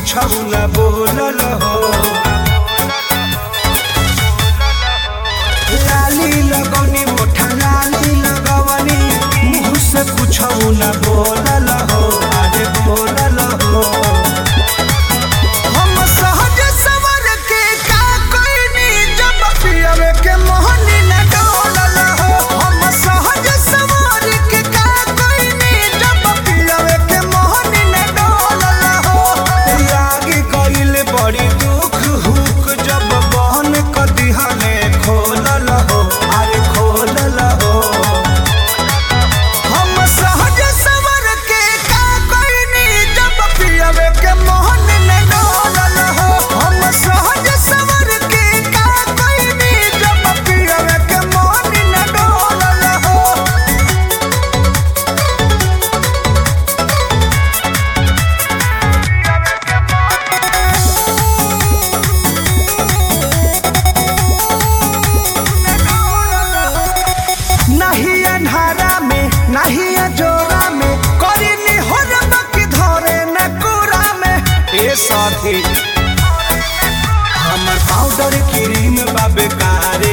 कुछ न बोलल हो। लाली लगौनी मोठा लाली लगवनी मुँह से कुछ न बोलल हो। अरे बोलल हो हम सहज सवर के का कोइनी जब पियवे के मोहनी न डोलल हो। हम सहज सवर के का कोइनी जब पियवे के मोहनी न डोलल हो। लागी गइल बड़ी दुख हुक जब बहन क दिहने खोलल हो। अरे खोलल हो हम सहज सवर के का कोइनी जब पियवे के मोहनी न डोलल हो। हम सहज सवर के का कोइनी जब पियवे के मोहनी न डोलल हो। नहीं अन्हारा में नहीं अजोरा में करीनी हो रब की धरे न कुरा में। ए साथी हमर पाउडर क्रीम बा बेकारे